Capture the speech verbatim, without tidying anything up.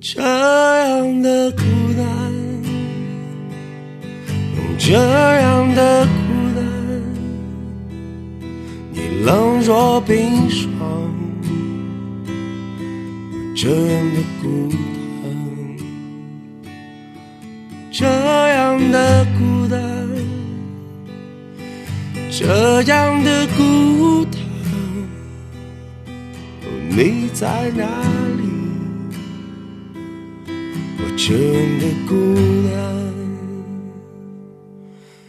这样的孤单，用这样的孤单，你冷若冰霜，这样的孤单，这样的孤单，这样的孤单，你在哪里？我这样的孤单。